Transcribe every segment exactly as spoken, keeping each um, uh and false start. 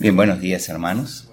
Bien, buenos días, hermanos.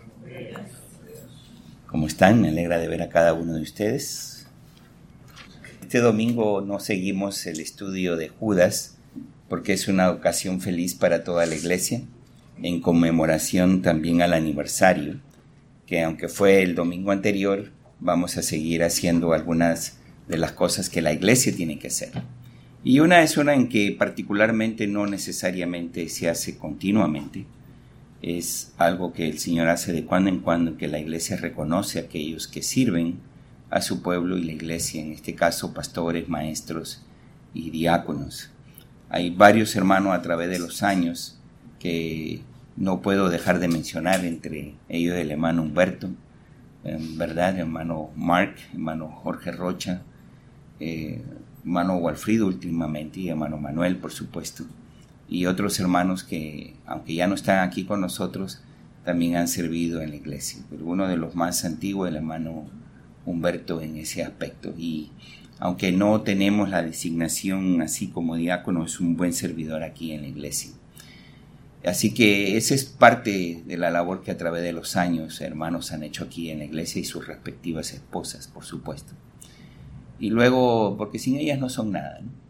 ¿Cómo están? Me alegra de ver a cada uno de ustedes. Este domingo no seguimos el estudio de Judas porque es una ocasión feliz para toda la iglesia, en conmemoración también al aniversario, que aunque fue el domingo anterior, vamos a seguir haciendo algunas de las cosas que la iglesia tiene que hacer. Y una es una en que particularmente no necesariamente se hace continuamente. Es algo que el Señor hace de cuando en cuando, que la iglesia reconoce a aquellos que sirven a su pueblo y la iglesia, en este caso pastores, maestros y diáconos. Hay varios hermanos a través de los años que no puedo dejar de mencionar, entre ellos el hermano Humberto, ¿verdad? El hermano Mark, hermano Jorge Rocha, eh, hermano Walfrido últimamente y hermano Manuel, por supuesto. Y otros hermanos que, aunque ya no están aquí con nosotros, también han servido en la iglesia. Pero uno de los más antiguos, el hermano Humberto, en ese aspecto. Y aunque no tenemos la designación así como diácono, es un buen servidor aquí en la iglesia. Así que esa es parte de la labor que a través de los años hermanos han hecho aquí en la iglesia y sus respectivas esposas, por supuesto. Y luego, porque sin ellas no son nada, ¿no?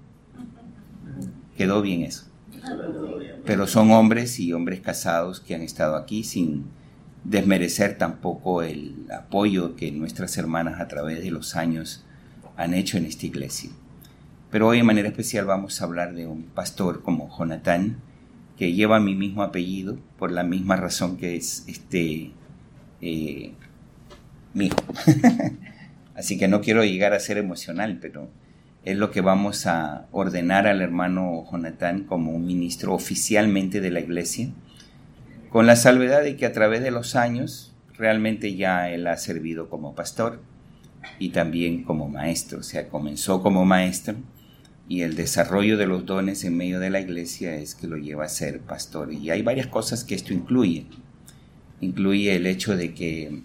Quedó bien eso. Pero son hombres y hombres casados que han estado aquí sin desmerecer tampoco el apoyo que nuestras hermanas a través de los años han hecho en esta iglesia. Pero hoy en manera especial vamos a hablar de un pastor como Jonathan, que lleva mi mismo apellido por la misma razón que es este eh, mi hijo. Así que no quiero llegar a ser emocional, pero es lo que vamos a ordenar al hermano Jonathan como un ministro oficialmente de la iglesia, con la salvedad de que a través de los años realmente ya él ha servido como pastor y también como maestro. O sea, comenzó como maestro y el desarrollo de los dones en medio de la iglesia es que lo lleva a ser pastor. Y hay varias cosas que esto incluye. Incluye el hecho de que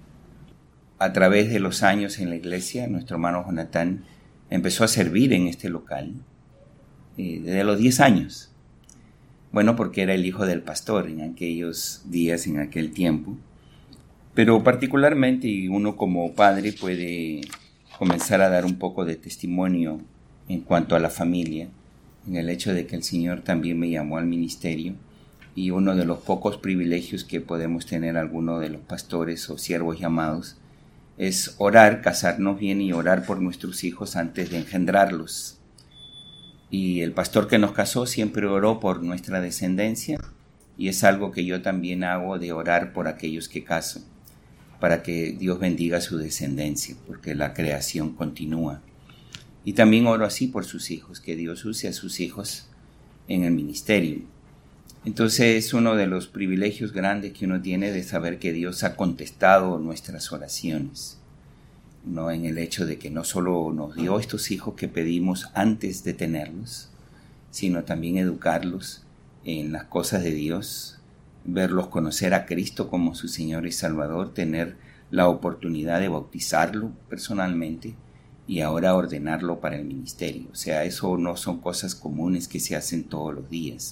a través de los años en la iglesia, nuestro hermano Jonathan empezó a servir en este local eh, desde los diez años. Bueno, porque era el hijo del pastor en aquellos días, en aquel tiempo. Pero particularmente, y uno como padre puede comenzar a dar un poco de testimonio en cuanto a la familia, en el hecho de que el Señor también me llamó al ministerio, y uno de los pocos privilegios que podemos tener algunos de los pastores o siervos llamados es orar, casarnos bien y orar por nuestros hijos antes de engendrarlos. Y el pastor que nos casó siempre oró por nuestra descendencia, y es algo que yo también hago, de orar por aquellos que caso, para que Dios bendiga su descendencia, porque la creación continúa. Y también oro así por sus hijos, que Dios use a sus hijos en el ministerio. Entonces es uno de los privilegios grandes que uno tiene de saber que Dios ha contestado nuestras oraciones, no en el hecho de que no solo nos dio estos hijos que pedimos antes de tenerlos, sino también educarlos en las cosas de Dios, verlos conocer a Cristo como su Señor y Salvador, tener la oportunidad de bautizarlo personalmente y ahora ordenarlo para el ministerio. O sea, eso no son cosas comunes que se hacen todos los días.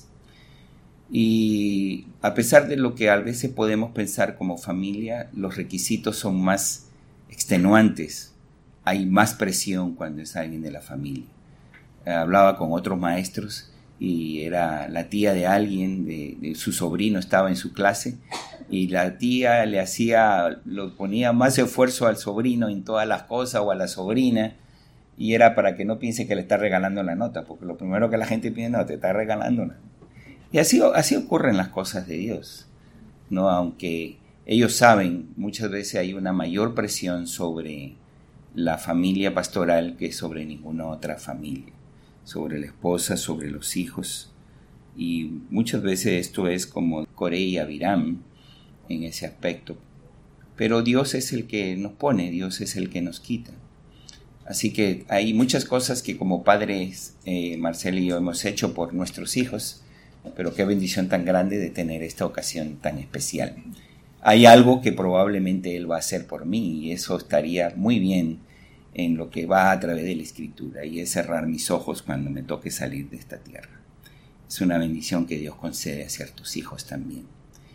Y a pesar de lo que a veces podemos pensar como familia, los requisitos son más extenuantes. Hay más presión cuando es alguien de la familia. Hablaba con otros maestros y era la tía de alguien, de, de su sobrino estaba en su clase, y la tía le hacía, lo ponía más esfuerzo al sobrino en todas las cosas, o a la sobrina, y era para que no piense que le está regalando la nota, porque lo primero que la gente piensa, no, te está regalando una. Y así, así ocurren las cosas de Dios, ¿no? Aunque ellos saben, muchas veces hay una mayor presión sobre la familia pastoral que sobre ninguna otra familia, sobre la esposa, sobre los hijos. Y muchas veces esto es como Coré y Abiram en ese aspecto. Pero Dios es el que nos pone, Dios es el que nos quita. Así que hay muchas cosas que como padres, eh, Marcela y yo hemos hecho por nuestros hijos, pero qué bendición tan grande de tener esta ocasión tan especial. Hay algo que probablemente Él va a hacer por mí, y eso estaría muy bien en lo que va a través de la Escritura, y es cerrar mis ojos cuando me toque salir de esta tierra. Es una bendición que Dios concede a ciertos hijos también.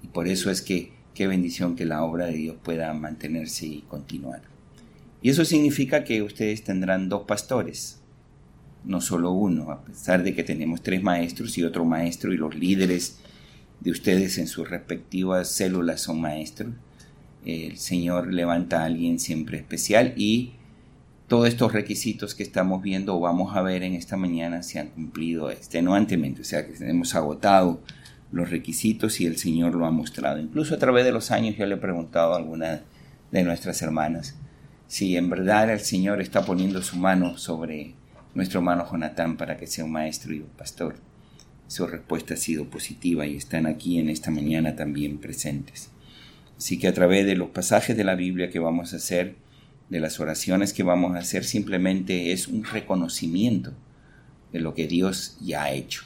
Y por eso es que qué bendición que la obra de Dios pueda mantenerse y continuar. Y eso significa que ustedes tendrán dos pastores, no solo uno, a pesar de que tenemos tres maestros y otro maestro, y los líderes de ustedes en sus respectivas células son maestros. El Señor levanta a alguien siempre especial, y todos estos requisitos que estamos viendo o vamos a ver en esta mañana se han cumplido extenuantemente, o sea que hemos agotado los requisitos y el Señor lo ha mostrado. Incluso a través de los años yo le he preguntado a algunas de nuestras hermanas si en verdad el Señor está poniendo su mano sobre nuestro hermano Jonatán para que sea un maestro y un pastor. Su respuesta ha sido positiva y están aquí en esta mañana también presentes. Así que a través de los pasajes de la Biblia que vamos a hacer, de las oraciones que vamos a hacer, simplemente es un reconocimiento de lo que Dios ya ha hecho.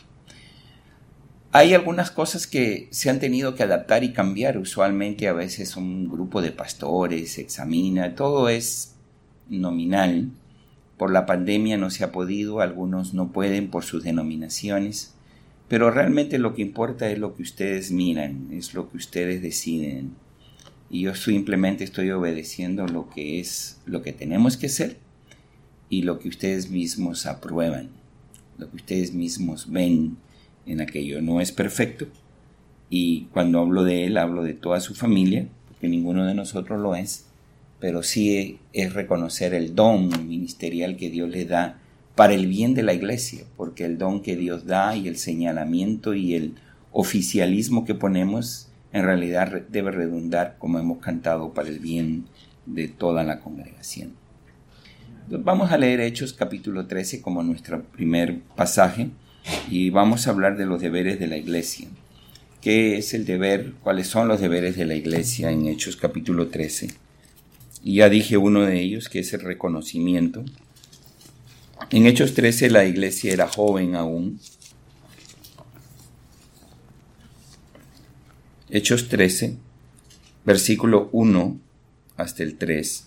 Hay algunas cosas que se han tenido que adaptar y cambiar. Usualmente a veces un grupo de pastores examina, todo es nominal. Por la pandemia no se ha podido, algunos no pueden por sus denominaciones, pero realmente lo que importa es lo que ustedes miran, es lo que ustedes deciden. Y yo simplemente estoy obedeciendo lo que es lo que tenemos que hacer y lo que ustedes mismos aprueban, lo que ustedes mismos ven en aquello. No es perfecto, y cuando hablo de él hablo de toda su familia, porque ninguno de nosotros lo es, pero sí es reconocer el don ministerial que Dios le da para el bien de la iglesia, porque el don que Dios da y el señalamiento y el oficialismo que ponemos en realidad debe redundar, como hemos cantado, para el bien de toda la congregación. Entonces, vamos a leer Hechos capítulo trece como nuestro primer pasaje y vamos a hablar de los deberes de la iglesia. ¿Qué es el deber? ¿Cuáles son los deberes de la iglesia en Hechos capítulo trece? Y ya dije uno de ellos, que es el reconocimiento. En Hechos trece la iglesia era joven aún. Hechos trece, versículo uno hasta el tres.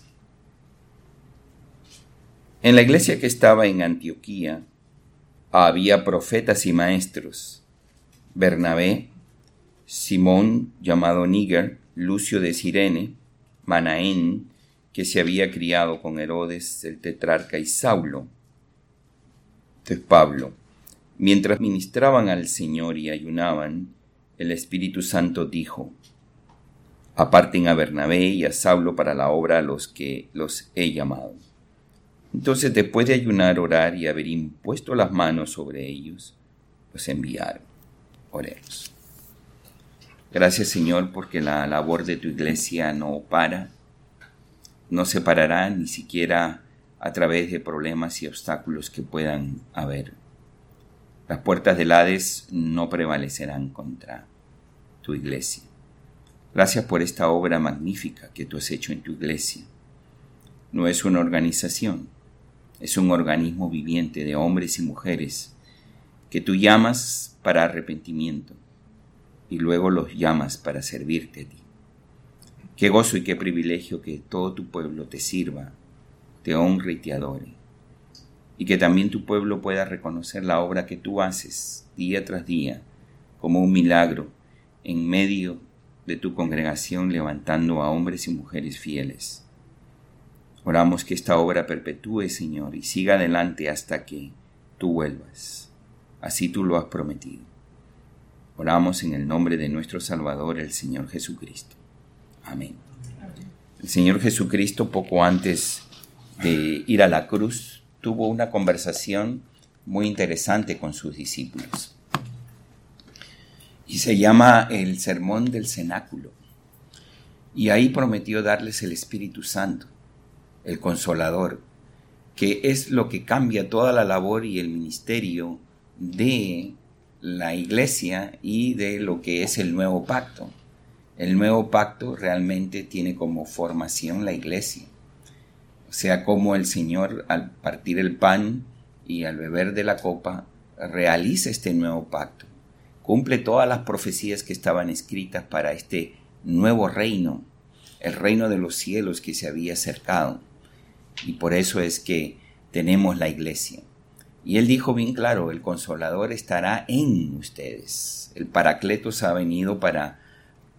En la iglesia que estaba en Antioquía había profetas y maestros: Bernabé, Simón llamado Níger, Lucio de Cirene, Manaén, que se había criado con Herodes el tetrarca, y Saulo. Entonces Pablo: mientras ministraban al Señor y ayunaban, el Espíritu Santo dijo: aparten a Bernabé y a Saulo para la obra a los que los he llamado. Entonces, después de ayunar, orar y haber impuesto las manos sobre ellos, los enviaron. Oremos. Gracias, Señor, porque la labor de tu iglesia no para, no se parará ni siquiera a través de problemas y obstáculos que puedan haber. Las puertas del Hades no prevalecerán contra tu iglesia. Gracias por esta obra magnífica que tú has hecho en tu iglesia. No es una organización, es un organismo viviente de hombres y mujeres que tú llamas para arrepentimiento y luego los llamas para servirte a ti. Qué gozo y qué privilegio que todo tu pueblo te sirva, te honre y te adore, y que también tu pueblo pueda reconocer la obra que tú haces día tras día como un milagro en medio de tu congregación, levantando a hombres y mujeres fieles. Oramos que esta obra perpetúe, Señor, y siga adelante hasta que tú vuelvas. Así tú lo has prometido. Oramos en el nombre de nuestro Salvador, el Señor Jesucristo. Amén. El Señor Jesucristo, poco antes de ir a la cruz, tuvo una conversación muy interesante con sus discípulos. Y se llama el Sermón del Cenáculo. Y ahí prometió darles el Espíritu Santo, el Consolador, que es lo que cambia toda la labor y el ministerio de la iglesia y de lo que es el nuevo pacto. El nuevo pacto realmente tiene como formación la iglesia. O sea, como el Señor, al partir el pan y al beber de la copa, realiza este nuevo pacto. Cumple todas las profecías que estaban escritas para este nuevo reino, el reino de los cielos que se había acercado. Y por eso es que tenemos la iglesia. Y él dijo bien claro: el Consolador estará en ustedes. El Paracletos ha venido para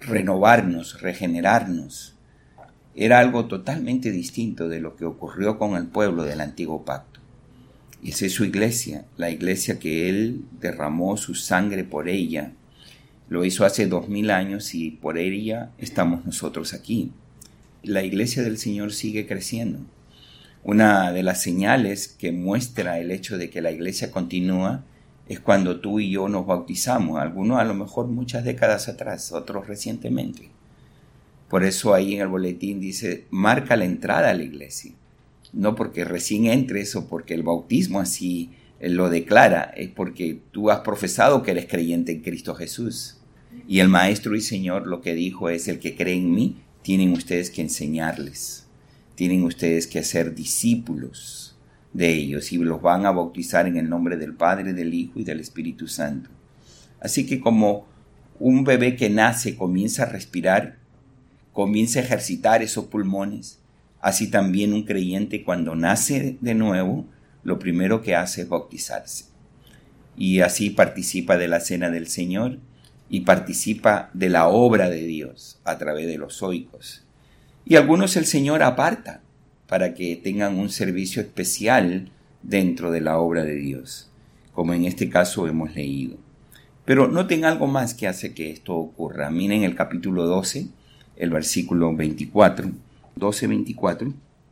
renovarnos, regenerarnos. Era algo totalmente distinto de lo que ocurrió con el pueblo del antiguo pacto. Y esa es su iglesia, la iglesia que Él derramó su sangre por ella. Lo hizo hace dos mil años y por ella estamos nosotros aquí. La iglesia del Señor sigue creciendo. Una de las señales que muestra el hecho de que la iglesia continúa es cuando tú y yo nos bautizamos, algunos a lo mejor muchas décadas atrás, otros recientemente. Por eso ahí en el boletín dice, marca la entrada a la iglesia. No porque recién entres o porque el bautismo así lo declara, es porque tú has profesado que eres creyente en Cristo Jesús. Y el Maestro y Señor lo que dijo es, el que cree en mí, tienen ustedes que enseñarles. Tienen ustedes que hacer discípulos de ellos y los van a bautizar en el nombre del Padre, del Hijo y del Espíritu Santo. Así que como un bebé que nace comienza a respirar, comienza a ejercitar esos pulmones, así también un creyente cuando nace de nuevo, lo primero que hace es bautizarse. Y así participa de la cena del Señor y participa de la obra de Dios a través de los oicos. Y algunos el Señor aparta para que tengan un servicio especial dentro de la obra de Dios, como en este caso hemos leído. Pero noten algo más que hace que esto ocurra. Miren el capítulo doce, el versículo veinticuatro, doce veinticuatro,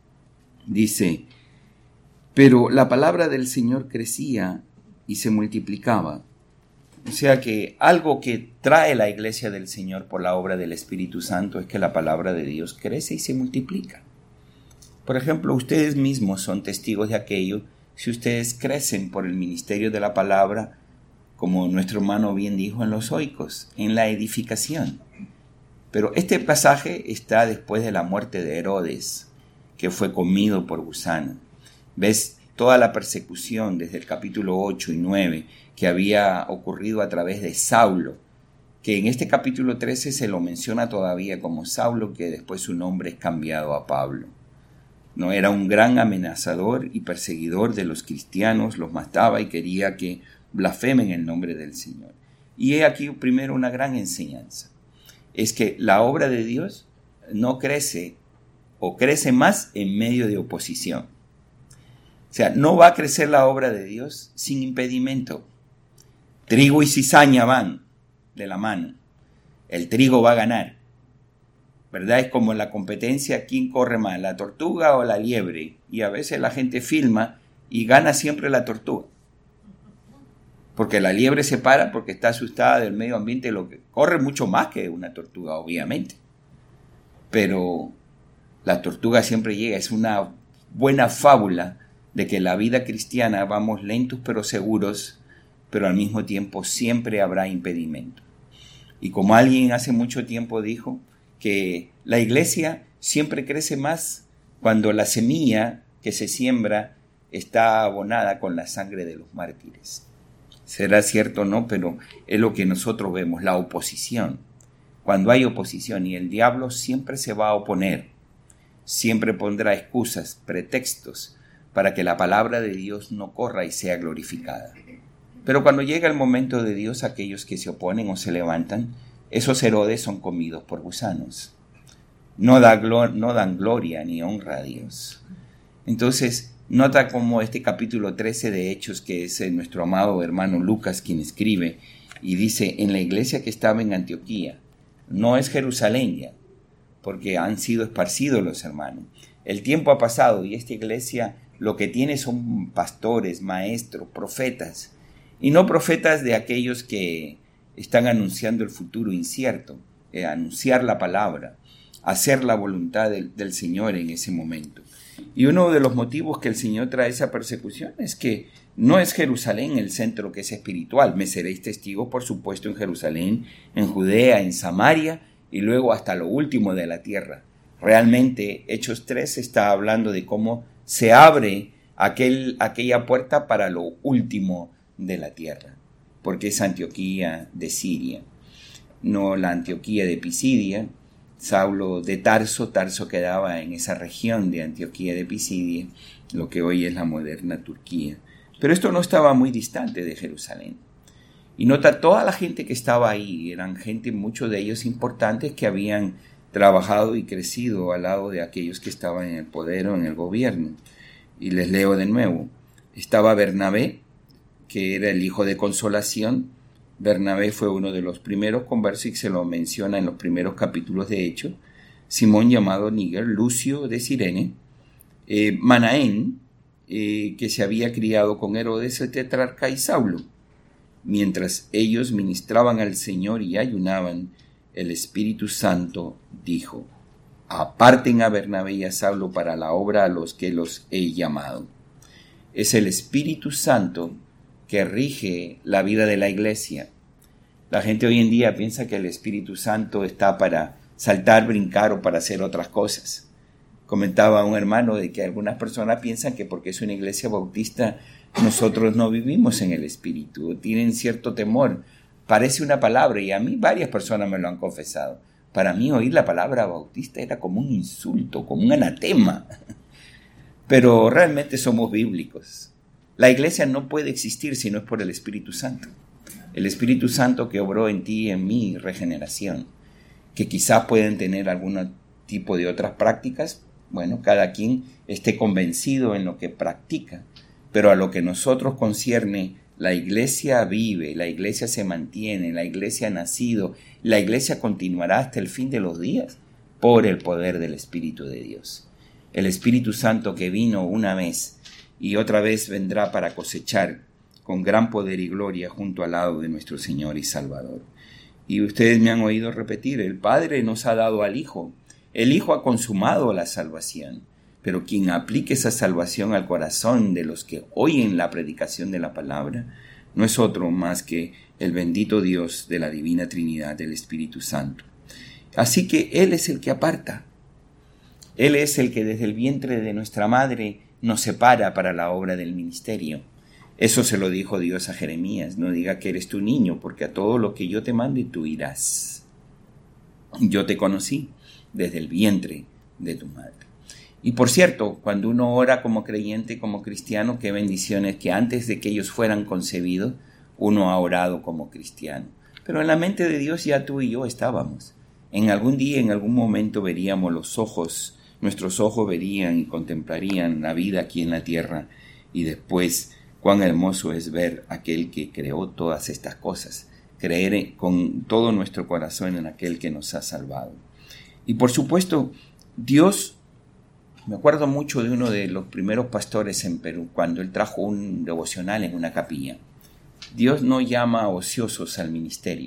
dice, pero la palabra del Señor crecía y se multiplicaba. O sea que algo que trae la iglesia del Señor por la obra del Espíritu Santo es que la palabra de Dios crece y se multiplica. Por ejemplo, ustedes mismos son testigos de aquello si ustedes crecen por el ministerio de la palabra, como nuestro hermano bien dijo en los oicos, en la edificación. Pero este pasaje está después de la muerte de Herodes, que fue comido por gusano. ¿Ves? Toda la persecución desde el capítulo ocho y nueve que había ocurrido a través de Saulo, que en este capítulo trece se lo menciona todavía como Saulo, que después su nombre es cambiado a Pablo. No, era un gran amenazador y perseguidor de los cristianos, los mataba y quería que blasfemen el nombre del Señor. Y he aquí primero una gran enseñanza. Es que la obra de Dios no crece o crece más en medio de oposición. O sea, no va a crecer la obra de Dios sin impedimento. Trigo y cizaña van de la mano. El trigo va a ganar. ¿Verdad? Es como en la competencia, ¿quién corre más, la tortuga o la liebre? Y a veces la gente filma y gana siempre la tortuga. Porque la liebre se para porque está asustada del medio ambiente, lo que corre mucho más que una tortuga, obviamente. Pero la tortuga siempre llega. Es una buena fábula de que la vida cristiana vamos lentos pero seguros, pero al mismo tiempo siempre habrá impedimento. Y como alguien hace mucho tiempo dijo, que la iglesia siempre crece más cuando la semilla que se siembra está abonada con la sangre de los mártires. Será cierto o no, pero es lo que nosotros vemos, la oposición. Cuando hay oposición y el diablo siempre se va a oponer, siempre pondrá excusas, pretextos, para que la palabra de Dios no corra y sea glorificada. Pero cuando llega el momento de Dios, aquellos que se oponen o se levantan, esos Herodes son comidos por gusanos. No, da glor- no dan gloria ni honra a Dios. Entonces, nota como este capítulo trece de Hechos, que es nuestro amado hermano Lucas quien escribe, y dice, en la iglesia que estaba en Antioquía, no es Jerusalén ya, porque han sido esparcidos los hermanos. El tiempo ha pasado y esta iglesia lo que tiene son pastores, maestros, profetas, y no profetas de aquellos que están anunciando el futuro incierto, eh, anunciar la palabra, hacer la voluntad del, del Señor en ese momento. Y uno de los motivos que el Señor trae esa persecución es que no es Jerusalén el centro que es espiritual. Me seréis testigos, por supuesto, en Jerusalén, en Judea, en Samaria y luego hasta lo último de la tierra. Realmente, Hechos tres está hablando de cómo se abre aquel, aquella puerta para lo último de la tierra, porque es Antioquía de Siria, no la Antioquía de Pisidia. Saulo de Tarso, Tarso quedaba en esa región de Antioquía de Pisidia, lo que hoy es la moderna Turquía. Pero esto no estaba muy distante de Jerusalén. Y nota, toda la gente que estaba ahí, eran gente, muchos de ellos importantes, que habían trabajado y crecido al lado de aquellos que estaban en el poder o en el gobierno. Y les leo de nuevo. Estaba Bernabé, que era el hijo de Consolación. Bernabé fue uno de los primeros conversos y se lo menciona en los primeros capítulos de Hechos. Simón, llamado Níger, Lucio de Cirene, eh, Manaén, eh, que se había criado con Herodes el tetrarca, y Saulo. Mientras ellos ministraban al Señor y ayunaban, el Espíritu Santo dijo: aparten a Bernabé y a Saulo para la obra a los que los he llamado. Es el Espíritu Santo que rige la vida de la iglesia. La gente hoy en día piensa que el Espíritu Santo está para saltar, brincar o para hacer otras cosas. Comentaba un hermano de que algunas personas piensan que porque es una iglesia bautista nosotros no vivimos en el Espíritu, tienen cierto temor. Parece una palabra, y a mí varias personas me lo han confesado. Para mí oír la palabra bautista era como un insulto, como un anatema. Pero realmente somos bíblicos. La iglesia no puede existir si no es por el Espíritu Santo. El Espíritu Santo que obró en ti y en mí regeneración. Que quizás pueden tener algún tipo de otras prácticas. Bueno, cada quien esté convencido en lo que practica. Pero a lo que nosotros concierne, la iglesia vive, la iglesia se mantiene, la iglesia ha nacido, la iglesia continuará hasta el fin de los días por el poder del Espíritu de Dios. El Espíritu Santo que vino una vez y otra vez vendrá para cosechar con gran poder y gloria junto al lado de nuestro Señor y Salvador. Y ustedes me han oído repetir, el Padre nos ha dado al Hijo, el Hijo ha consumado la salvación. Pero quien aplique esa salvación al corazón de los que oyen la predicación de la palabra, no es otro más que el bendito Dios de la Divina Trinidad, del Espíritu Santo. Así que Él es el que aparta. Él es el que desde el vientre de nuestra madre nos separa para la obra del ministerio. Eso se lo dijo Dios a Jeremías: no diga que eres tu niño, porque a todo lo que yo te mande tú irás. Yo te conocí desde el vientre de tu madre. Y por cierto, cuando uno ora como creyente, como cristiano, qué bendiciones que antes de que ellos fueran concebidos, uno ha orado como cristiano. Pero en la mente de Dios ya tú y yo estábamos. En algún día, en algún momento veríamos los ojos, nuestros ojos verían y contemplarían la vida aquí en la tierra. Y después, cuán hermoso es ver a aquel que creó todas estas cosas, creer con todo nuestro corazón en aquel que nos ha salvado. Y por supuesto, Dios... Me acuerdo mucho de uno de los primeros pastores en Perú, cuando él trajo un devocional en una capilla. Dios no llama ociosos al ministerio.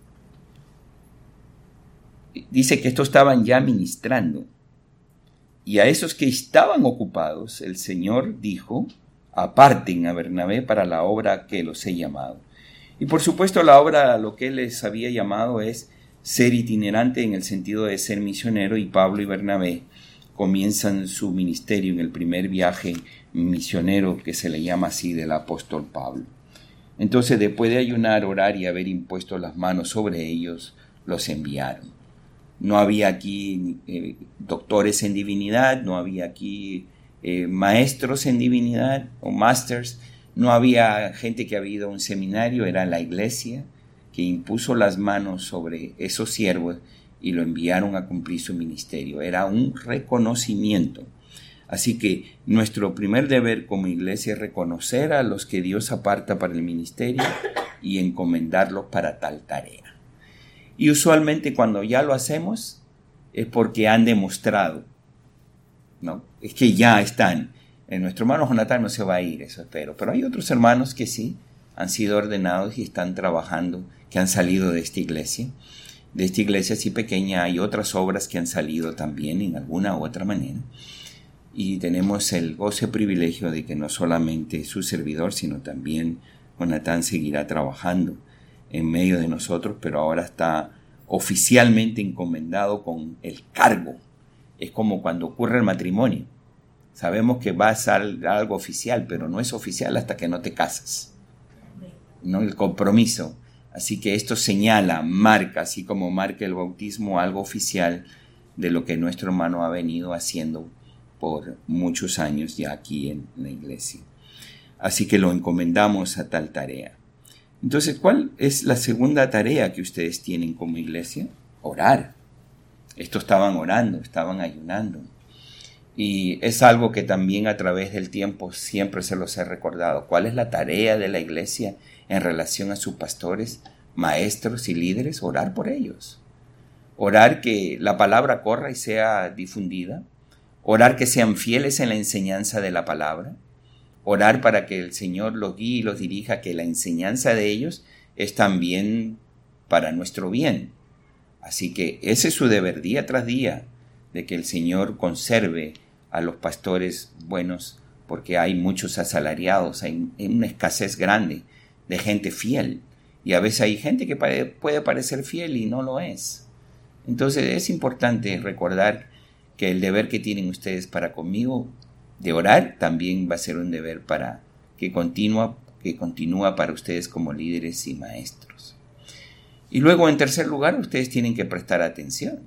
Dice que estos estaban ya ministrando. Y a esos que estaban ocupados, el Señor dijo: aparten a Bernabé para la obra que los he llamado. Y por supuesto la obra a lo que él les había llamado es ser itinerante en el sentido de ser misionero, y Pablo y Bernabé comienzan su ministerio en el primer viaje misionero que se le llama así del apóstol Pablo. Entonces, después de ayunar, orar y haber impuesto las manos sobre ellos, los enviaron. No había aquí eh, doctores en divinidad, no había aquí eh, maestros en divinidad o masters, no había gente que había ido a un seminario, era la iglesia que impuso las manos sobre esos siervos y lo enviaron a cumplir su ministerio. Era un reconocimiento. Así que nuestro primer deber como iglesia es reconocer a los que Dios aparta para el ministerio y encomendarlos para tal tarea. Y usualmente cuando ya lo hacemos es porque han demostrado, ¿no? Es que ya están. Eh, nuestro hermano Jonathan no se va a ir, eso espero. Pero hay otros hermanos que sí han sido ordenados y están trabajando, que han salido de esta iglesia. De esta iglesia así pequeña hay otras obras que han salido también en alguna u otra manera. Y tenemos el goce privilegio de que no solamente su servidor, sino también Jonathan seguirá trabajando en medio de nosotros, pero ahora está oficialmente encomendado con el cargo. Es como cuando ocurre el matrimonio. Sabemos que va a ser algo oficial, pero no es oficial hasta que no te casas, ¿no? El compromiso. Así que esto señala, marca, así como marca el bautismo, algo oficial de lo que nuestro hermano ha venido haciendo por muchos años ya aquí en la iglesia. Así que lo encomendamos a tal tarea. Entonces, ¿cuál es la segunda tarea que ustedes tienen como iglesia? Orar. Estos estaban orando, estaban ayunando. Y es algo que también a través del tiempo siempre se los he recordado. ¿Cuál es la tarea de la iglesia en relación a sus pastores, maestros y líderes? Orar por ellos. Orar que la palabra corra y sea difundida. Orar que sean fieles en la enseñanza de la palabra. Orar para que el Señor los guíe y los dirija, que la enseñanza de ellos es también para nuestro bien. Así que ese es su deber día tras día, de que el Señor conserve a los pastores buenos, porque hay muchos asalariados, hay una escasez grande de gente fiel, y a veces hay gente que puede parecer fiel y no lo es. Entonces es importante recordar que el deber que tienen ustedes para conmigo de orar también va a ser un deber para que continúa, que continúa para ustedes como líderes y maestros. Y luego, en tercer lugar, ustedes tienen que prestar atención.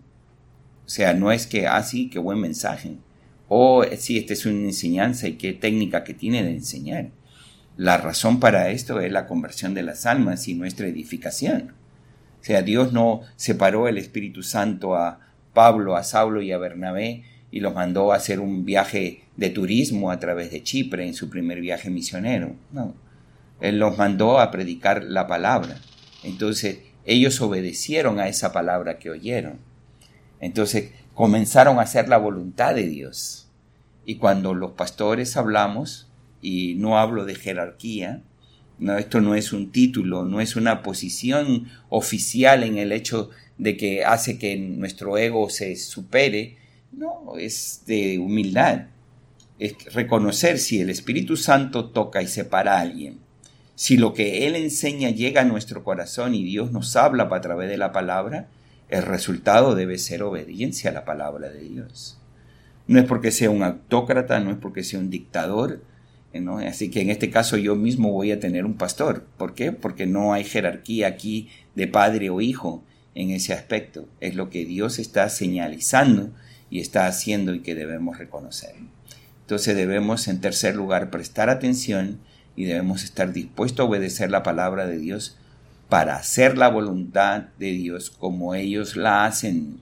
O sea, no es que, ah, sí, qué buen mensaje. O, sí, esta es una enseñanza y qué técnica que tiene de enseñar. La razón para esto es la conversión de las almas y nuestra edificación. O sea, Dios no separó el Espíritu Santo a Pablo, a Saulo y a Bernabé y los mandó a hacer un viaje de turismo a través de Chipre en su primer viaje misionero. No, Él los mandó a predicar la palabra. Entonces, ellos obedecieron a esa palabra que oyeron. Entonces, comenzaron a hacer la voluntad de Dios. Y cuando los pastores hablamos, y no hablo de jerarquía, no, esto no es un título, no es una posición oficial en el hecho de que hace que nuestro ego se supere, no, es de humildad. Es reconocer si el Espíritu Santo toca y separa a alguien. Si lo que Él enseña llega a nuestro corazón y Dios nos habla a través de la palabra, el resultado debe ser obediencia a la palabra de Dios. No es porque sea un autócrata, no es porque sea un dictador, ¿no? Así que en este caso yo mismo voy a tener un pastor. ¿Por qué? Porque no hay jerarquía aquí de padre o hijo en ese aspecto. Es lo que Dios está señalizando y está haciendo y que debemos reconocer. Entonces debemos, en tercer lugar, prestar atención y debemos estar dispuestos a obedecer la palabra de Dios para hacer la voluntad de Dios como ellos la hacen.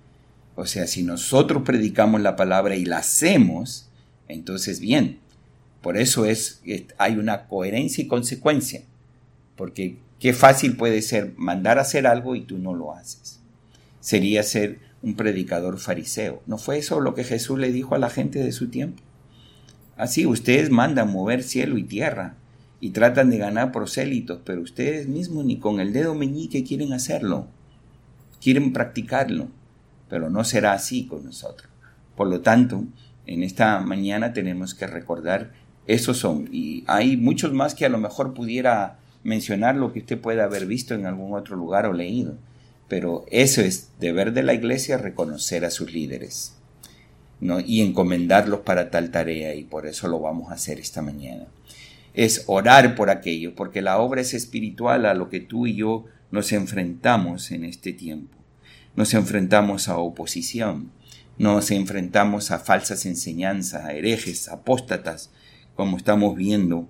O sea, si nosotros predicamos la palabra y la hacemos, entonces bien. Por eso es, hay una coherencia y consecuencia. Porque qué fácil puede ser mandar a hacer algo y tú no lo haces. Sería ser un predicador fariseo. ¿No fue eso lo que Jesús le dijo a la gente de su tiempo? Así, ustedes mandan mover cielo y tierra y tratan de ganar prosélitos, pero ustedes mismos ni con el dedo meñique quieren hacerlo. Quieren practicarlo, pero no será así con nosotros. Por lo tanto, en esta mañana tenemos que recordar, esos son, y hay muchos más que a lo mejor pudiera mencionar lo que usted pueda haber visto en algún otro lugar o leído, pero eso es deber de la iglesia, reconocer a sus líderes, ¿no? Y encomendarlos para tal tarea, y por eso lo vamos a hacer esta mañana. Es orar por aquello, porque la obra es espiritual a lo que tú y yo nos enfrentamos en este tiempo. Nos enfrentamos a oposición, nos enfrentamos a falsas enseñanzas, a herejes, apóstatas, como estamos viendo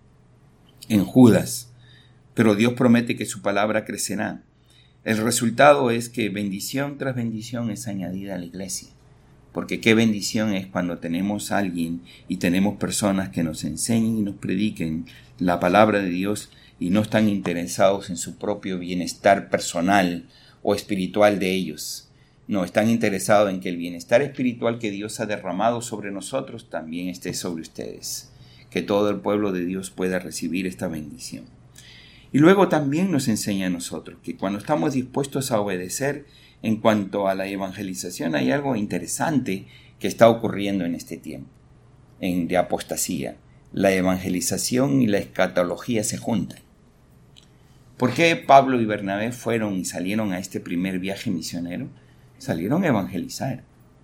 en Judas. Pero Dios promete que su palabra crecerá. El resultado es que bendición tras bendición es añadida a la iglesia. Porque qué bendición es cuando tenemos a alguien y tenemos personas que nos enseñen y nos prediquen la palabra de Dios y no están interesados en su propio bienestar personal o espiritual de ellos. No, están interesados en que el bienestar espiritual que Dios ha derramado sobre nosotros también esté sobre ustedes. Que todo el pueblo de Dios pueda recibir esta bendición. Y luego también nos enseña a nosotros que cuando estamos dispuestos a obedecer en cuanto a la evangelización, hay algo interesante que está ocurriendo en este tiempo, en de apostasía. La evangelización y la escatología se juntan. ¿Por qué Pablo y Bernabé fueron y salieron a este primer viaje misionero? Salieron a evangelizar.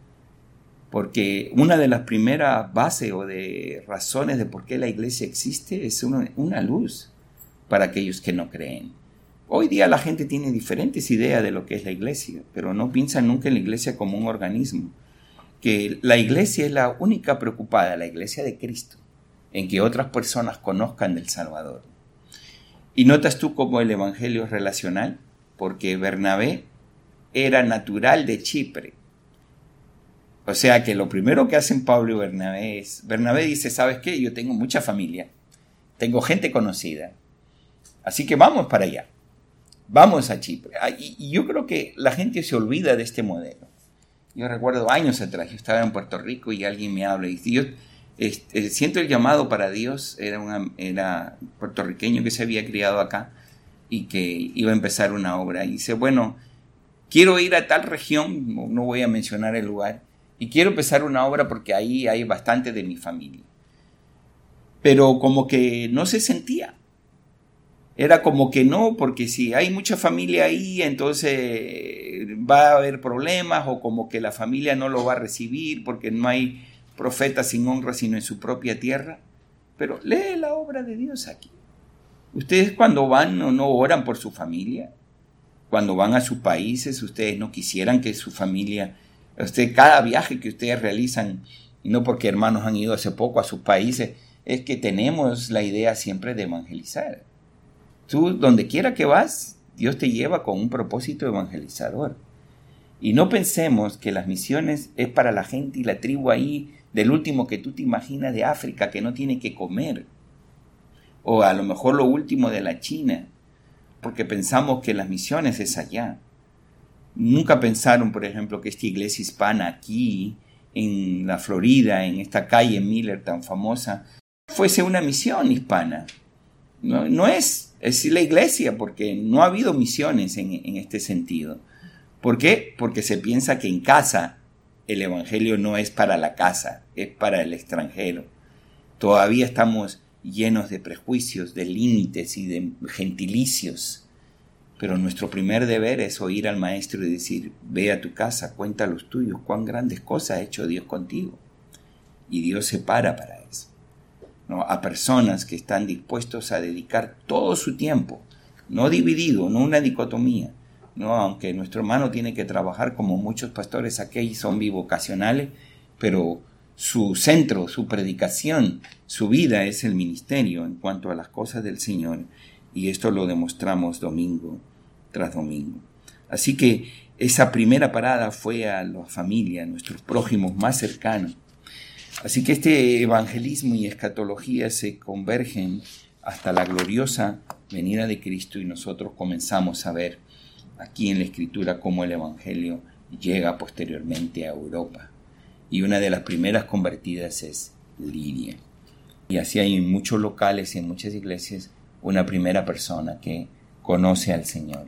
Porque una de las primeras bases o de razones de por qué la iglesia existe es una, una luz para aquellos que no creen. Hoy día la gente tiene diferentes ideas de lo que es la iglesia, pero no piensan nunca en la iglesia como un organismo. Que la iglesia es la única preocupada, la iglesia de Cristo, en que otras personas conozcan del Salvador. Y notas tú cómo el evangelio es relacional, porque Bernabé era natural de Chipre. O sea que lo primero que hacen Pablo y Bernabé es, Bernabé dice, ¿sabes qué? Yo tengo mucha familia, tengo gente conocida, así que vamos para allá, vamos a Chipre. Y, y yo creo que la gente se olvida de este modelo. Yo recuerdo años atrás, yo estaba en Puerto Rico y alguien me habla y dice, yo este, siento el llamado para Dios, era, una, era puertorriqueño que se había criado acá y que iba a empezar una obra. Y dice, bueno, quiero ir a tal región, no voy a mencionar el lugar, y quiero empezar una obra porque ahí hay bastante de mi familia. Pero como que no se sentía. Era como que no, porque si hay mucha familia ahí, entonces va a haber problemas, o como que la familia no lo va a recibir porque no hay profeta sin honra sino en su propia tierra. Pero lee la obra de Dios aquí. Ustedes cuando van no, no oran por su familia. Cuando van a sus países, ustedes no quisieran que su familia... Usted, cada viaje que ustedes realizan, y no porque hermanos han ido hace poco a sus países, es que tenemos la idea siempre de evangelizar. Tú, donde quiera que vas, Dios te lleva con un propósito evangelizador. Y no pensemos que las misiones es para la gente y la tribu ahí, del último que tú te imaginas de África, que no tiene que comer. O a lo mejor lo último de la China, porque pensamos que las misiones es allá. Nunca pensaron, por ejemplo, que esta iglesia hispana aquí, en la Florida, en esta calle Miller tan famosa, fuese una misión hispana. No, no es, es la iglesia, porque no ha habido misiones en, en este sentido. ¿Por qué? Porque se piensa que en casa el evangelio no es para la casa, es para el extranjero. Todavía estamos llenos de prejuicios, de límites y de gentilicios. Pero nuestro primer deber es oír al maestro y decir, ve a tu casa, cuenta a los tuyos, cuán grandes cosas ha hecho Dios contigo. Y Dios se para para eso. ¿No? A personas que están dispuestos a dedicar todo su tiempo, no dividido, no una dicotomía, no, aunque nuestro hermano tiene que trabajar como muchos pastores aquí son bivocacionales, pero su centro, su predicación, su vida es el ministerio en cuanto a las cosas del Señor, y esto lo demostramos domingo tras domingo. Así que esa primera parada fue a la familia, a nuestros prójimos más cercanos. Así que este evangelismo y escatología se convergen hasta la gloriosa venida de Cristo, y nosotros comenzamos a ver aquí en la Escritura cómo el evangelio llega posteriormente a Europa. Y una de las primeras convertidas es Lidia. Y así hay en muchos locales y en muchas iglesias una primera persona que conoce al Señor.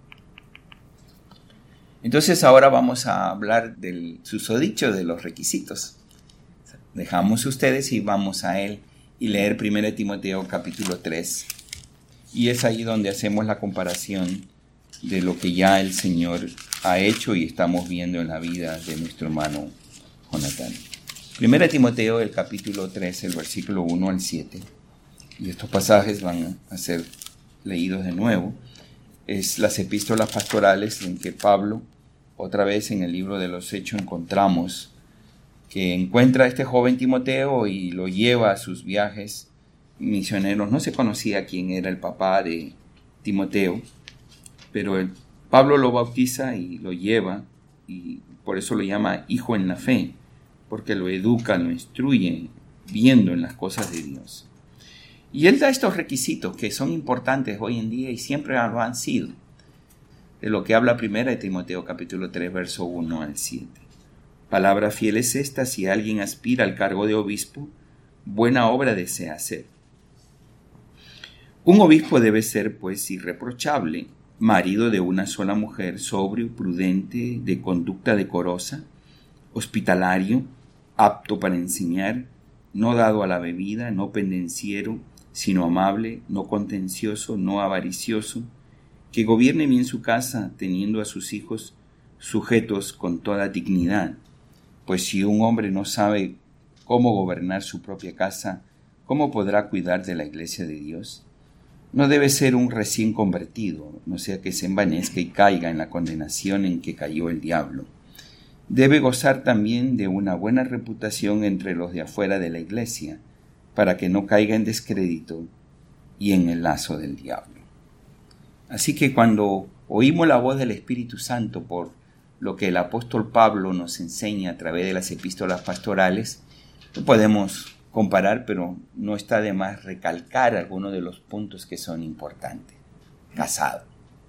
Entonces ahora vamos a hablar del susodicho, de los requisitos. Dejamos ustedes y vamos a él y leer primero Timoteo capítulo tres. Y es ahí donde hacemos la comparación de lo que ya el Señor ha hecho y estamos viendo en la vida de nuestro hermano Jonatán. Primero Timoteo, el capítulo tres, el versículo uno al siete. Y estos pasajes van a ser leídos de nuevo. Es las epístolas pastorales en que Pablo, otra vez en el libro de los Hechos, encontramos que encuentra a este joven Timoteo y lo lleva a sus viajes misioneros. No se conocía quién era el papá de Timoteo, pero el, Pablo lo bautiza y lo lleva, y por eso lo llama hijo en la fe, porque lo educa, lo instruye, viendo en las cosas de Dios. Y él da estos requisitos que son importantes hoy en día y siempre lo han sido, de lo que habla primera de Timoteo capítulo tres, verso uno al siete. Palabra fiel es esta: si alguien aspira al cargo de obispo, buena obra desea hacer. Un obispo debe ser, pues, irreprochable, marido de una sola mujer, sobrio, prudente, de conducta decorosa, hospitalario, apto para enseñar, no dado a la bebida, no pendenciero, sino amable, no contencioso, no avaricioso, que gobierne bien su casa, teniendo a sus hijos sujetos con toda dignidad. Pues si un hombre no sabe cómo gobernar su propia casa, ¿cómo podrá cuidar de la iglesia de Dios? No debe ser un recién convertido, no sea que se envanezca y caiga en la condenación en que cayó el diablo. Debe gozar también de una buena reputación entre los de afuera de la iglesia, para que no caiga en descrédito y en el lazo del diablo. Así que cuando oímos la voz del Espíritu Santo por lo que el apóstol Pablo nos enseña a través de las epístolas pastorales, lo podemos comparar, pero no está de más recalcar algunos de los puntos que son importantes. Casado.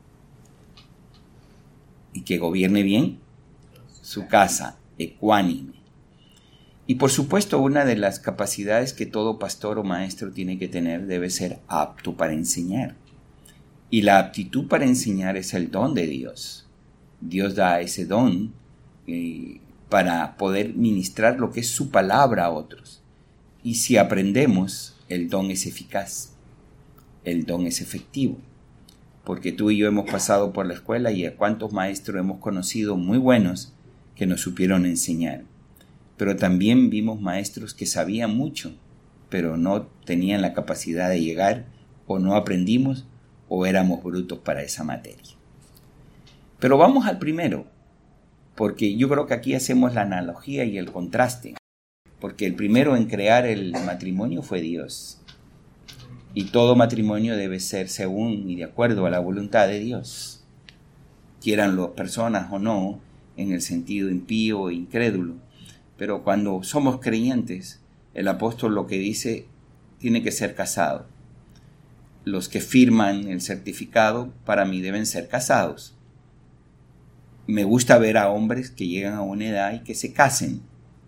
Y que gobierne bien su casa, ecuánime. Y por supuesto, una de las capacidades que todo pastor o maestro tiene que tener debe ser apto para enseñar. Y la aptitud para enseñar es el don de Dios. Dios da ese don eh, para poder ministrar lo que es su palabra a otros. Y si aprendemos, el don es eficaz, el don es efectivo. Porque tú y yo hemos pasado por la escuela y a cuántos maestros hemos conocido muy buenos que nos supieron enseñar. Pero también vimos maestros que sabían mucho, pero no tenían la capacidad de llegar, o no aprendimos, o éramos brutos para esa materia. Pero vamos al primero, porque yo creo que aquí hacemos la analogía y el contraste, porque el primero en crear el matrimonio fue Dios, y todo matrimonio debe ser según y de acuerdo a la voluntad de Dios, quieran las personas o no, en el sentido impío o incrédulo. Pero cuando somos creyentes, el apóstol lo que dice, tiene que ser casado. Los que firman el certificado, para mí deben ser casados. Me gusta ver a hombres que llegan a una edad y que se casen.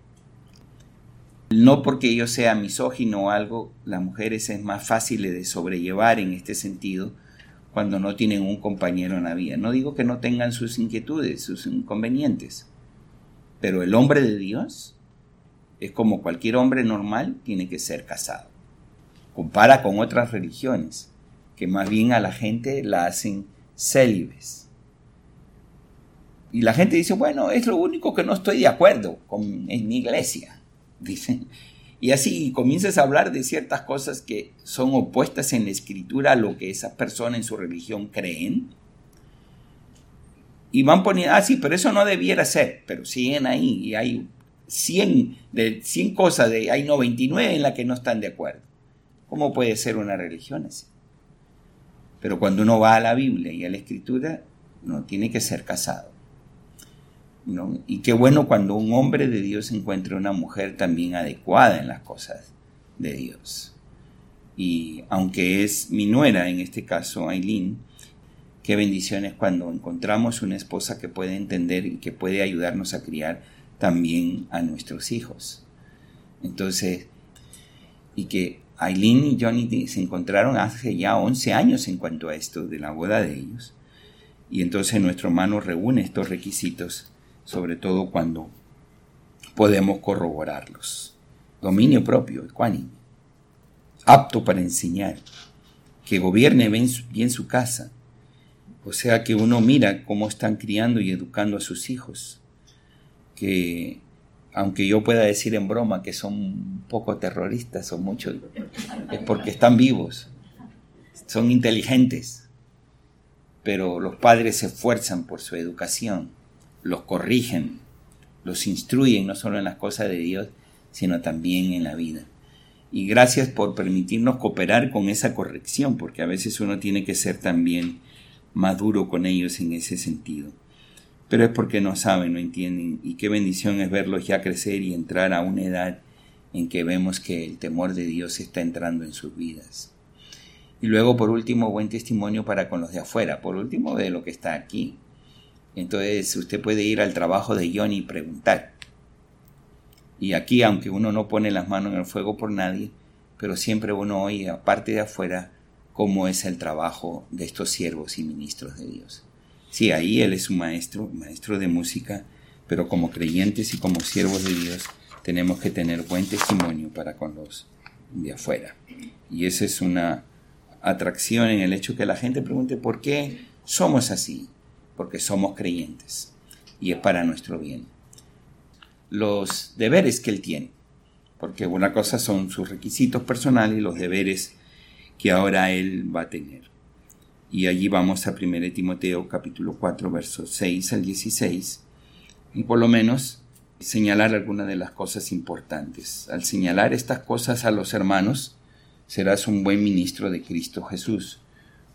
No porque yo sea misógino o algo, las mujeres es más fácil de sobrellevar en este sentido cuando no tienen un compañero en la vida. No digo que no tengan sus inquietudes, sus inconvenientes. Pero el hombre de Dios es como cualquier hombre normal, tiene que ser casado. Compara con otras religiones, que más bien a la gente la hacen célibes. Y la gente dice, bueno, es lo único que no estoy de acuerdo con, en mi iglesia. Dicen. Y así comienzas a hablar de ciertas cosas que son opuestas en la escritura a lo que esas personas en su religión creen. Y van poniendo, ah, sí, pero eso no debiera ser, pero siguen ahí y hay cien, de cien cosas, de, hay noventa y nueve en las que no están de acuerdo. ¿Cómo puede ser una religión así? Pero cuando uno va a la Biblia y a la Escritura, uno tiene que ser casado, ¿no? Y qué bueno cuando un hombre de Dios encuentra una mujer también adecuada en las cosas de Dios. Y aunque es mi nuera, en este caso Aileen, qué bendiciones cuando encontramos una esposa que puede entender y que puede ayudarnos a criar también a nuestros hijos. Entonces, y que Aileen y Johnny se encontraron hace ya once años en cuanto a esto de la boda de ellos. Y entonces nuestro hermano reúne estos requisitos, sobre todo cuando podemos corroborarlos. Dominio propio, ecuánime, apto para enseñar, que gobierne bien su, bien su casa. O sea que uno mira cómo están criando y educando a sus hijos, que aunque yo pueda decir en broma que son un poco terroristas o muchos, es porque están vivos, son inteligentes, pero los padres se esfuerzan por su educación, los corrigen, los instruyen no solo en las cosas de Dios, sino también en la vida. Y gracias por permitirnos cooperar con esa corrección, porque a veces uno tiene que ser también más duro con ellos en ese sentido. Pero es porque no saben, no entienden, y qué bendición es verlos ya crecer y entrar a una edad en que vemos que el temor de Dios está entrando en sus vidas. Y luego, por último, buen testimonio para con los de afuera, por último, de lo que está aquí. Entonces, usted puede ir al trabajo de Johnny y preguntar. Y aquí, aunque uno no pone las manos en el fuego por nadie, pero siempre uno oye, aparte de afuera, cómo es el trabajo de estos siervos y ministros de Dios. Sí, ahí él es un maestro, maestro de música, pero como creyentes y como siervos de Dios tenemos que tener buen testimonio para con los de afuera. Y esa es una atracción en el hecho que la gente pregunte ¿por qué somos así? Porque somos creyentes y es para nuestro bien. Los deberes que él tiene, porque una cosa son sus requisitos personales y los deberes que ahora él va a tener. Y allí vamos a primera de Timoteo capítulo cuatro versos seis al dieciséis y por lo menos señalar algunas de las cosas importantes. Al señalar estas cosas a los hermanos, serás un buen ministro de Cristo Jesús,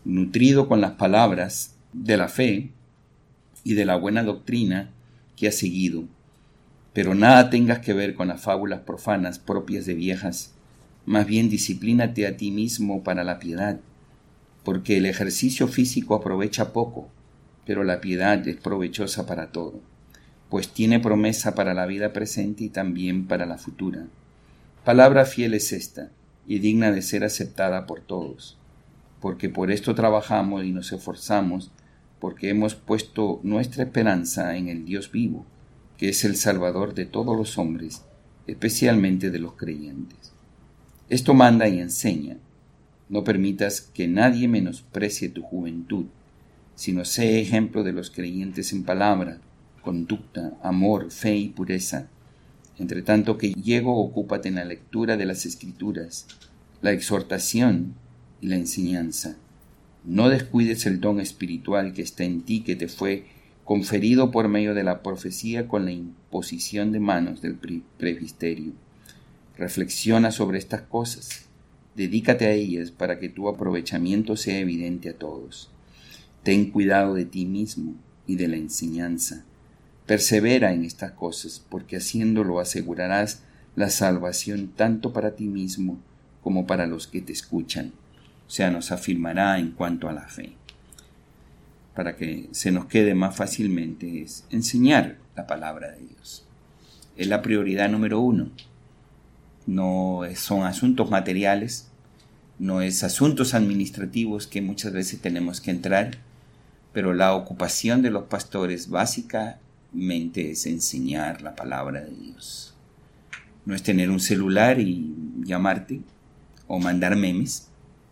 nutrido con las palabras de la fe y de la buena doctrina que has seguido, pero nada tengas que ver con las fábulas profanas propias de viejas. Más bien disciplínate a ti mismo para la piedad, porque el ejercicio físico aprovecha poco, pero la piedad es provechosa para todo, pues tiene promesa para la vida presente y también para la futura. Palabra fiel es esta, y digna de ser aceptada por todos, porque por esto trabajamos y nos esforzamos, porque hemos puesto nuestra esperanza en el Dios vivo, que es el Salvador de todos los hombres, especialmente de los creyentes. Esto manda y enseña. No permitas que nadie menosprecie tu juventud, sino sé ejemplo de los creyentes en palabra, conducta, amor, fe y pureza. Entre tanto que llego, ocúpate en la lectura de las Escrituras, la exhortación y la enseñanza. No descuides el don espiritual que está en ti, que te fue conferido por medio de la profecía con la imposición de manos del presbiterio. Reflexiona sobre estas cosas, dedícate a ellas para que tu aprovechamiento sea evidente a todos. Ten cuidado de ti mismo y de la enseñanza. Persevera en estas cosas, porque haciéndolo asegurarás la salvación tanto para ti mismo como para los que te escuchan. O sea, nos afirmará en cuanto a la fe. Para que se nos quede más fácilmente es enseñar la palabra de Dios. Es la prioridad número uno. No son asuntos materiales, no es asuntos administrativos que muchas veces tenemos que entrar, pero la ocupación de los pastores básicamente es enseñar la palabra de Dios. No es tener un celular y llamarte o mandar memes.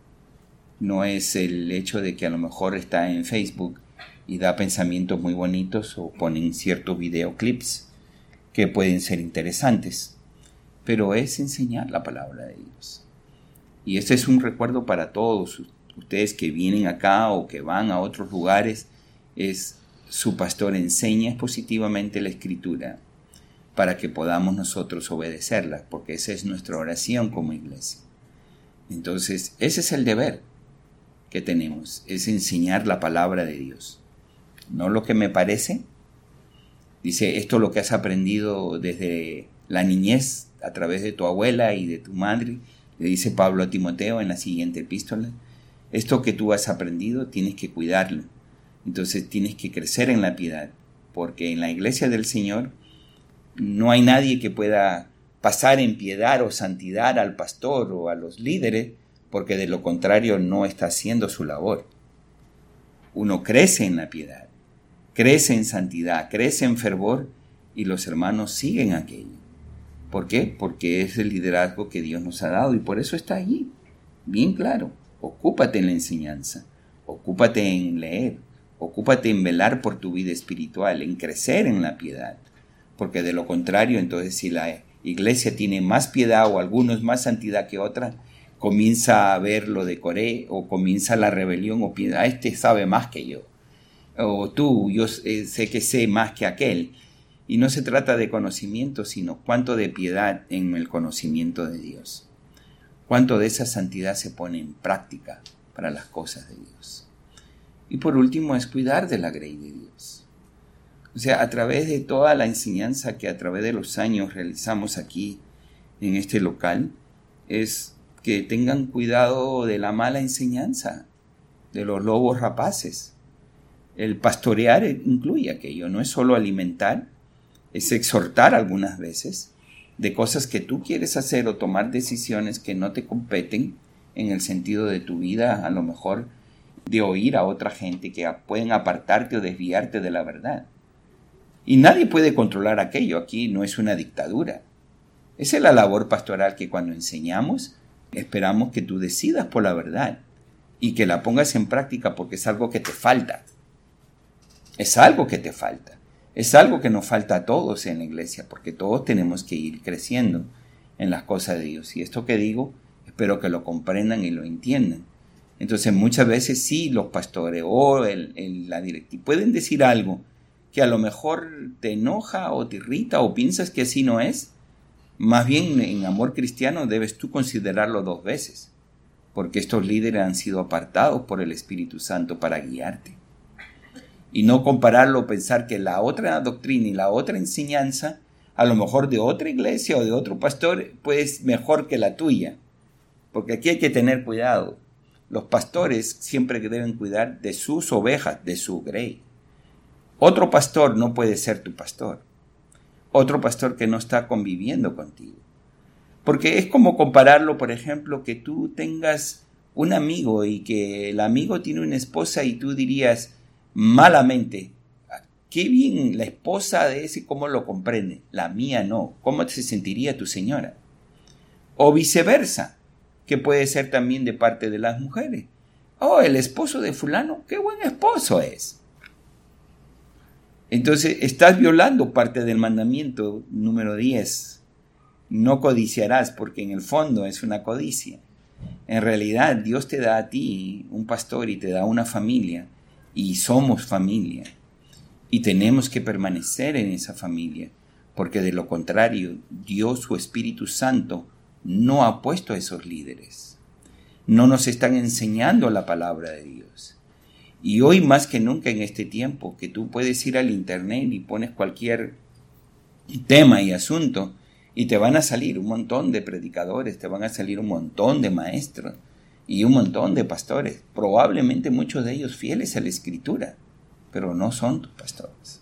No es el hecho de que a lo mejor está en Facebook y da pensamientos muy bonitos o ponen ciertos videoclips que pueden ser interesantes, pero es enseñar la palabra de Dios. Y este es un recuerdo para todos ustedes que vienen acá o que van a otros lugares. Es su pastor enseña positivamente la Escritura para que podamos nosotros obedecerla, porque esa es nuestra oración como iglesia. Entonces, ese es el deber que tenemos, es enseñar la palabra de Dios. No lo que me parece. Dice, esto es lo que has aprendido desde la niñez, a través de tu abuela y de tu madre. Le dice Pablo a Timoteo en la siguiente epístola. Esto que tú has aprendido tienes que cuidarlo. Entonces tienes que crecer en la piedad, porque en la iglesia del Señor no hay nadie que pueda pasar en piedad o santidad al pastor o a los líderes, porque de lo contrario no está haciendo su labor. Uno crece en la piedad, crece en santidad, crece en fervor, y los hermanos siguen aquello. ¿Por qué? Porque es el liderazgo que Dios nos ha dado, y por eso está allí, bien claro. Ocúpate en la enseñanza, ocúpate en leer, ocúpate en velar por tu vida espiritual, en crecer en la piedad, porque de lo contrario, entonces si la iglesia tiene más piedad o algunos más santidad que otra, comienza a ver lo de Coré, o comienza la rebelión, o piensa, este sabe más que yo, o tú, yo sé que sé más que aquel. Y no se trata de conocimiento, sino cuánto de piedad en el conocimiento de Dios. Cuánto de esa santidad se pone en práctica para las cosas de Dios. Y por último es cuidar de la grey de Dios. O sea, a través de toda la enseñanza que a través de los años realizamos aquí en este local, es que tengan cuidado de la mala enseñanza, de los lobos rapaces. El pastorear incluye aquello, no es solo alimentar, es exhortar algunas veces de cosas que tú quieres hacer o tomar decisiones que no te competen en el sentido de tu vida, a lo mejor de oír a otra gente que pueden apartarte o desviarte de la verdad. Y nadie puede controlar aquello, aquí no es una dictadura. Esa es la labor pastoral, que cuando enseñamos esperamos que tú decidas por la verdad y que la pongas en práctica, porque es algo que te falta. Es algo que te falta. Es algo que nos falta a todos en la iglesia, porque todos tenemos que ir creciendo en las cosas de Dios. Y esto que digo, espero que lo comprendan y lo entiendan. Entonces muchas veces sí, los pastores o el, el, la directiva pueden decir algo que a lo mejor te enoja o te irrita o piensas que así no es. Más bien en amor cristiano debes tú considerarlo dos veces. porque estos líderes han sido apartados por el Espíritu Santo para guiarte. Y no compararlo o pensar que la otra doctrina y la otra enseñanza, a lo mejor de otra iglesia o de otro pastor, pues mejor que la tuya. Porque aquí hay que tener cuidado. Los pastores siempre deben cuidar de sus ovejas, de su grey. Otro pastor no puede ser tu pastor. Otro pastor que no está conviviendo contigo. Porque es como compararlo, por ejemplo, que tú tengas un amigo y que el amigo tiene una esposa y tú dirías malamente, qué bien la esposa de ese, cómo lo comprende, la mía no, ¿cómo se sentiría tu señora? O viceversa, que puede ser también de parte de las mujeres. Oh, el esposo de fulano, qué buen esposo es. Entonces estás violando parte del mandamiento número diez. No codiciarás, porque en el fondo es una codicia. En realidad Dios te da a ti un pastor y te da una familia, y somos familia. Y tenemos que permanecer en esa familia, porque de lo contrario, Dios, su Espíritu Santo, no ha puesto a esos líderes. No nos están enseñando la palabra de Dios. Y hoy más que nunca en este tiempo, que tú puedes ir al internet y pones cualquier tema y asunto, y te van a salir un montón de predicadores, te van a salir un montón de maestros y un montón de pastores, probablemente muchos de ellos fieles a la Escritura, pero no son tus pastores.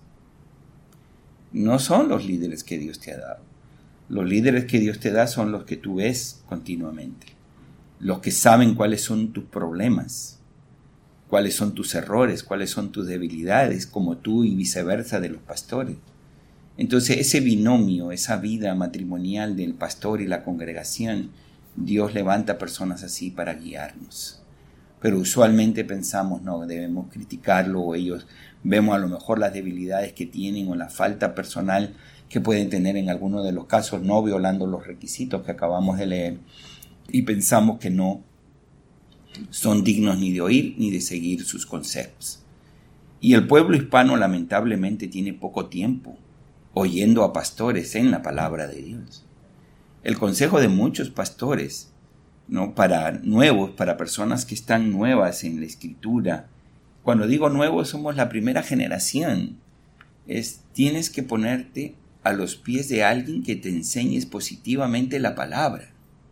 No son los líderes que Dios te ha dado. Los líderes que Dios te da son los que tú ves continuamente, los que saben cuáles son tus problemas, cuáles son tus errores, cuáles son tus debilidades, como tú y viceversa de los pastores. Entonces ese binomio, esa vida matrimonial del pastor y la congregación, Dios levanta personas así para guiarnos. Pero usualmente pensamos, no, debemos criticarlo, o ellos vemos a lo mejor las debilidades que tienen o la falta personal que pueden tener en algunos de los casos, no violando los requisitos que acabamos de leer, y pensamos que no son dignos ni de oír ni de seguir sus consejos. Y el pueblo hispano lamentablemente tiene poco tiempo oyendo a pastores en la palabra de Dios. El consejo de muchos pastores, ¿no?, para nuevos, para personas que están nuevas en la Escritura, cuando digo nuevos somos la primera generación, es tienes que ponerte a los pies de alguien que te enseñe positivamente la palabra.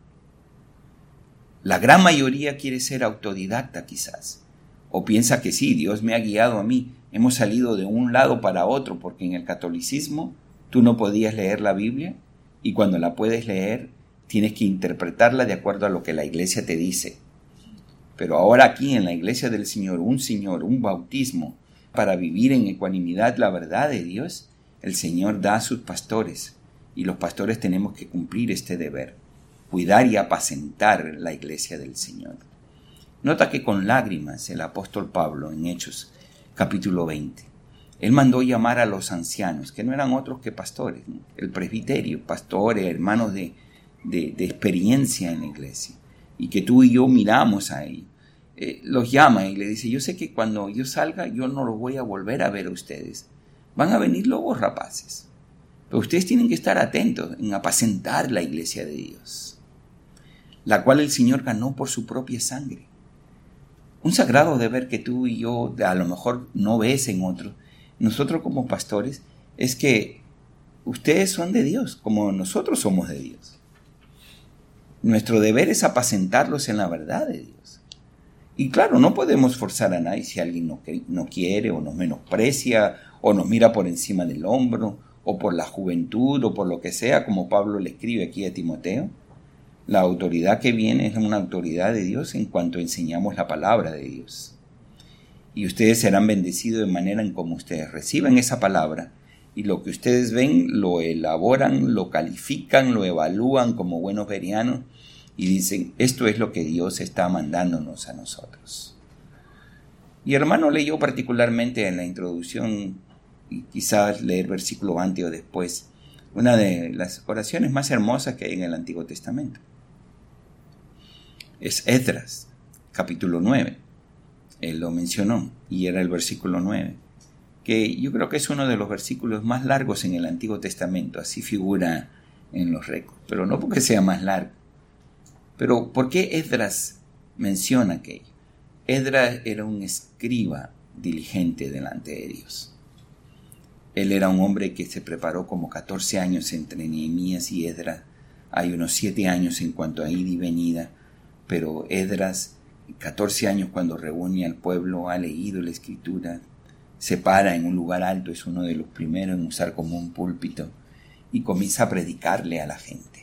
La gran mayoría quiere ser autodidacta quizás, o piensa que sí, Dios me ha guiado a mí. Hemos salido de un lado para otro, porque en el catolicismo tú no podías leer la Biblia, y cuando la puedes leer tienes que interpretarla de acuerdo a lo que la iglesia te dice. Pero ahora aquí en la iglesia del Señor, un Señor, un bautismo, para vivir en ecuanimidad la verdad de Dios, el Señor da a sus pastores, y los pastores tenemos que cumplir este deber, cuidar y apacentar la iglesia del Señor. Nota que con lágrimas el apóstol Pablo en Hechos capítulo veinte, él mandó llamar a los ancianos, que no eran otros que pastores, ¿no?, el presbiterio, pastores, hermanos de, de, de experiencia en la iglesia, y que tú y yo miramos a ellos. Eh, los llama y le dice, yo sé que cuando yo salga yo no los voy a volver a ver a ustedes, van a venir lobos rapaces, pero ustedes tienen que estar atentos en apacentar la iglesia de Dios, la cual el Señor ganó por su propia sangre. Un sagrado deber que tú y yo a lo mejor no ves en otros, nosotros como pastores, es que ustedes son de Dios, como nosotros somos de Dios. Nuestro deber es apacentarlos en la verdad de Dios. Y claro, no podemos forzar a nadie si alguien no, no quiere, o nos menosprecia, o nos mira por encima del hombro, o por la juventud, o por lo que sea, como Pablo le escribe aquí a Timoteo. La autoridad que viene es una autoridad de Dios en cuanto enseñamos la palabra de Dios. Y ustedes serán bendecidos de manera en como ustedes reciben esa palabra, y lo que ustedes ven lo elaboran, lo califican, lo evalúan como buenos bereanos, y dicen, esto es lo que Dios está mandándonos a nosotros. Y hermano leyó particularmente en la introducción, y quizás leer versículo antes o después, una de las oraciones más hermosas que hay en el Antiguo Testamento. Es Esdras, capítulo nueve. Él lo mencionó, y era el versículo nueve, que yo creo que es uno de los versículos más largos en el Antiguo Testamento, así figura en los récords, pero no porque sea más largo. Pero ¿por qué Esdras menciona aquello. Esdras era un escriba diligente delante de Dios. Él era un hombre que se preparó como catorce años entre Nehemías y Esdras. Hay unos siete años en cuanto a ida y venida, pero Esdras, catorce años cuando reúne al pueblo, ha leído la escritura, se para en un lugar alto, es uno de los primeros en usar como un púlpito y comienza a predicarle a la gente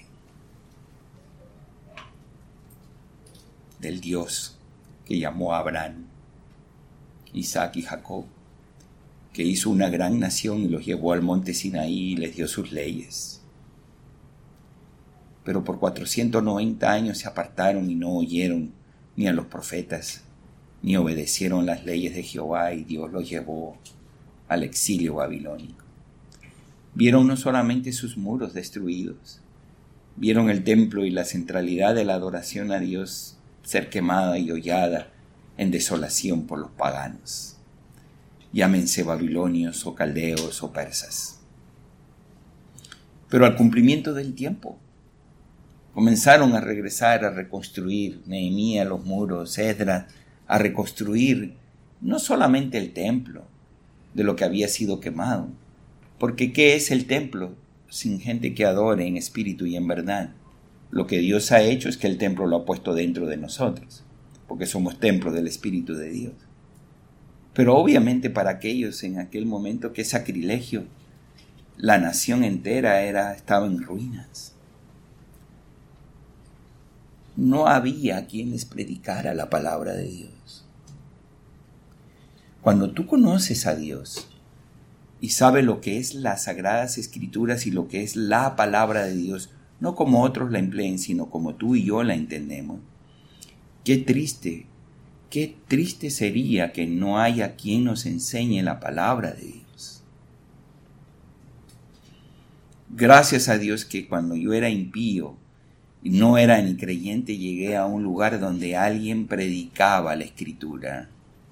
del Dios que llamó a Abraham, Isaac y Jacob, que hizo una gran nación y los llevó al monte Sinaí y les dio sus leyes. Pero por cuatrocientos noventa años se apartaron y no oyeron ni a los profetas, ni obedecieron las leyes de Jehová, y Dios los llevó al exilio babilónico. Vieron no solamente sus muros destruidos, vieron el templo y la centralidad de la adoración a Dios ser quemada y hollada en desolación por los paganos. Llámense babilonios o caldeos o persas. Pero al cumplimiento del tiempo, comenzaron a regresar, a reconstruir Nehemías los muros, Esdras, a reconstruir no solamente el templo de lo que había sido quemado, porque ¿qué es el templo sin gente que adore en espíritu y en verdad? Lo que Dios ha hecho es que el templo lo ha puesto dentro de nosotros, porque somos templo del Espíritu de Dios. Pero obviamente para aquellos en aquel momento, qué sacrilegio, la nación entera era, estaba en ruinas. No había quien les predicara la palabra de Dios. Cuando tú conoces a Dios y sabes lo que es las Sagradas Escrituras y lo que es la palabra de Dios, no como otros la empleen, sino como tú y yo la entendemos, qué triste, qué triste sería que no haya quien nos enseñe la palabra de Dios. Gracias a Dios que cuando yo era impío, y no era ni creyente, llegué a un lugar donde alguien predicaba la Escritura,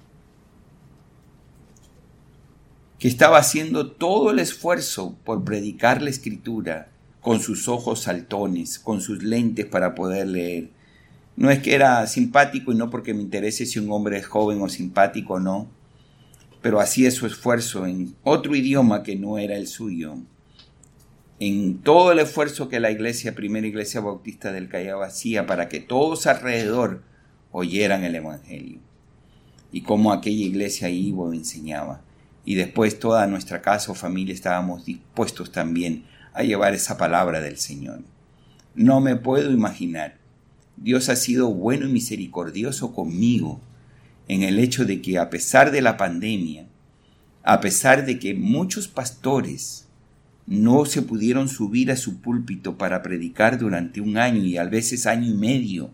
que estaba haciendo todo el esfuerzo por predicar la Escritura con sus ojos saltones, con sus lentes para poder leer. No es que era simpático y no porque me interese si un hombre es joven o simpático o no, pero hacía su esfuerzo en otro idioma que no era el suyo, en todo el esfuerzo que la iglesia, primera iglesia bautista del Callao, hacía para que todos alrededor oyeran el evangelio, y cómo aquella iglesia iba o enseñaba, y después toda nuestra casa o familia estábamos dispuestos también a llevar esa palabra del Señor. No me puedo imaginar. Dios ha sido bueno y misericordioso conmigo en el hecho de que a pesar de la pandemia, a pesar de que muchos pastores no se pudieron subir a su púlpito para predicar durante un año y a veces año y medio,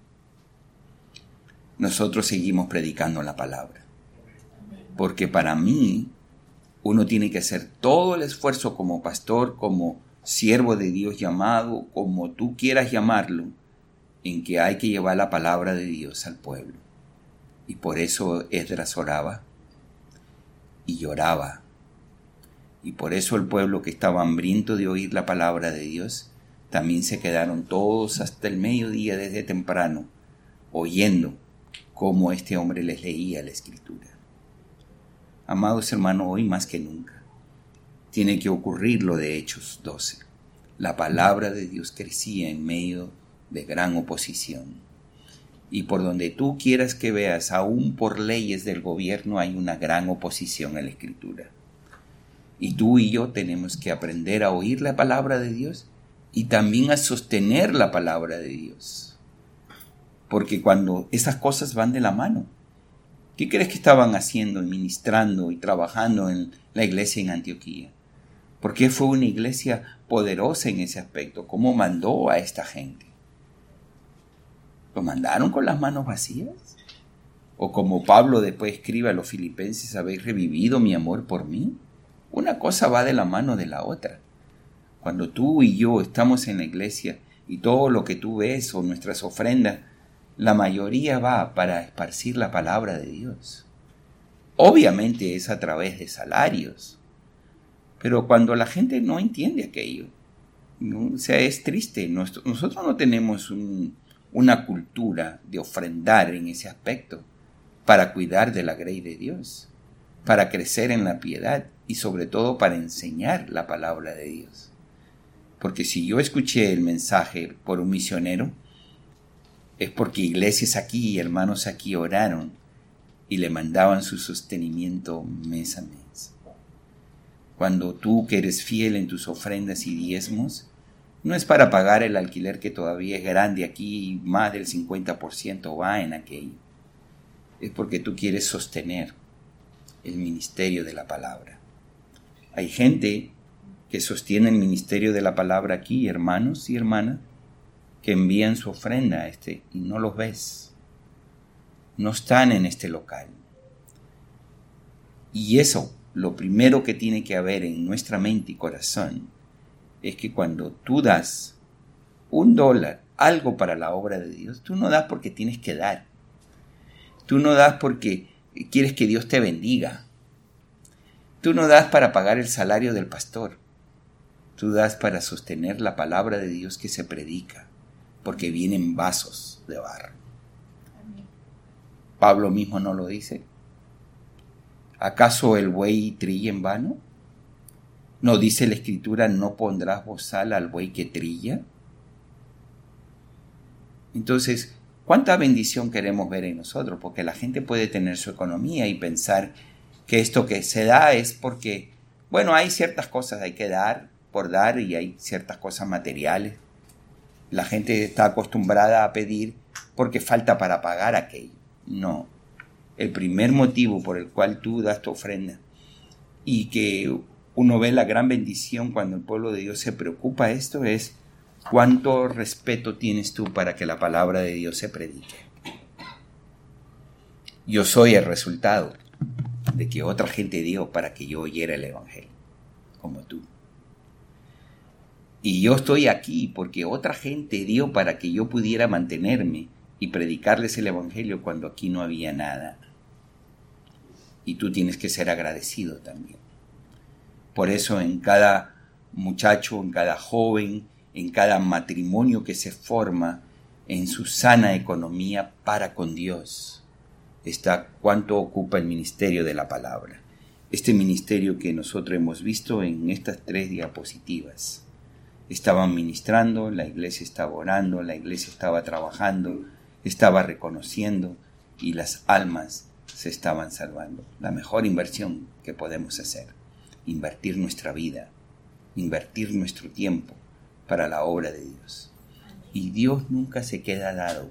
nosotros seguimos predicando la palabra. Porque para mí, uno tiene que hacer todo el esfuerzo como pastor, como siervo de Dios llamado, como tú quieras llamarlo, en que hay que llevar la palabra de Dios al pueblo. Y por eso Esdras oraba y lloraba. Y por eso el pueblo que estaba hambriento de oír la palabra de Dios, también se quedaron todos hasta el mediodía desde temprano, oyendo cómo este hombre les leía la Escritura. Amados hermanos, hoy más que nunca, tiene que ocurrir lo de Hechos doce. La palabra de Dios crecía en medio de gran oposición. Y por donde tú quieras que veas, aún por leyes del gobierno, hay una gran oposición a la Escritura. Y tú y yo tenemos que aprender a oír la palabra de Dios y también a sostener la palabra de Dios. Porque cuando esas cosas van de la mano, ¿qué crees que estaban haciendo, ministrando y trabajando en la iglesia en Antioquía? Porque fue una iglesia poderosa en ese aspecto. ¿Cómo mandó a esta gente? ¿Lo mandaron con las manos vacías? ¿O como Pablo después escribe a los filipenses, habéis revivido mi amor por mí? Una cosa va de la mano de la otra. Cuando tú y yo estamos en la iglesia y todo lo que tú ves o nuestras ofrendas, la mayoría va para esparcir la palabra de Dios. Obviamente es a través de salarios, pero cuando la gente no entiende aquello, ¿no? O sea, es triste. Nosotros no tenemos un, una cultura de ofrendar en ese aspecto para cuidar de la grey de Dios, para crecer en la piedad y sobre todo para enseñar la palabra de Dios. Porque si yo escuché el mensaje por un misionero, es porque iglesias aquí y hermanos aquí oraron y le mandaban su sostenimiento mes a mes. Cuando tú que eres fiel en tus ofrendas y diezmos, no es para pagar el alquiler que todavía es grande aquí, más del cincuenta por ciento va en aquello. Es porque tú quieres sostener el ministerio de la palabra. Hay gente que sostiene el ministerio de la palabra aquí, hermanos y hermanas, que envían su ofrenda a este y no los ves. No están en este local. Y eso, lo primero que tiene que haber en nuestra mente y corazón, es que cuando tú das un dólar, algo para la obra de Dios, tú no das porque tienes que dar. Tú no das porque quieres que Dios te bendiga. Tú no das para pagar el salario del pastor. Tú das para sostener la palabra de Dios que se predica, porque vienen vasos de barro. Pablo mismo no lo dice. ¿Acaso el buey trilla en vano? ¿No dice la Escritura, no pondrás bozal al buey que trilla? Entonces, ¿cuánta bendición queremos ver en nosotros? Porque la gente puede tener su economía y pensar que esto que se da es porque, bueno, hay ciertas cosas hay que dar por dar y hay ciertas cosas materiales. La gente está acostumbrada a pedir porque falta para pagar aquello. No. El primer motivo por el cual tú das tu ofrenda y que uno ve la gran bendición cuando el pueblo de Dios se preocupa esto es cuánto respeto tienes tú para que la palabra de Dios se predique. Yo soy el resultado de que otra gente dio para que yo oyera el evangelio, como tú. Y yo estoy aquí porque otra gente dio para que yo pudiera mantenerme y predicarles el evangelio cuando aquí no había nada. Y tú tienes que ser agradecido también. Por eso en cada muchacho, en cada joven, en cada matrimonio que se forma, en su sana economía para con Dios, está cuánto ocupa el ministerio de la palabra. Este ministerio que nosotros hemos visto en estas tres diapositivas. Estaban ministrando, la iglesia estaba orando, la iglesia estaba trabajando, estaba reconociendo y las almas se estaban salvando. La mejor inversión que podemos hacer. Invertir nuestra vida, invertir nuestro tiempo para la obra de Dios. Y Dios nunca se queda dado.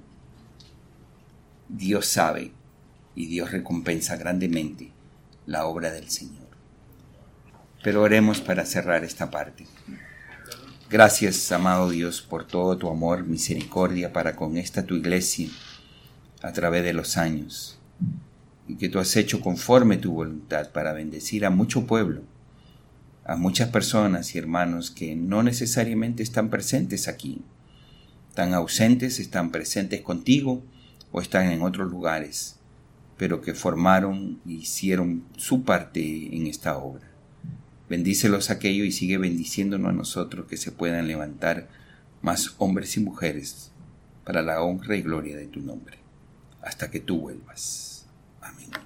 Dios sabe y Dios recompensa grandemente la obra del Señor. Pero oremos para cerrar esta parte. Gracias, amado Dios, por todo tu amor, misericordia para con esta tu iglesia a través de los años. Y que tú has hecho conforme tu voluntad para bendecir a mucho pueblo, a muchas personas y hermanos que no necesariamente están presentes aquí, están ausentes, están presentes contigo o están en otros lugares, pero que formaron y hicieron su parte en esta obra. Bendícelos aquello y sigue bendiciéndonos a nosotros, que se puedan levantar más hombres y mujeres para la honra y gloria de tu nombre, hasta que tú vuelvas. Amén.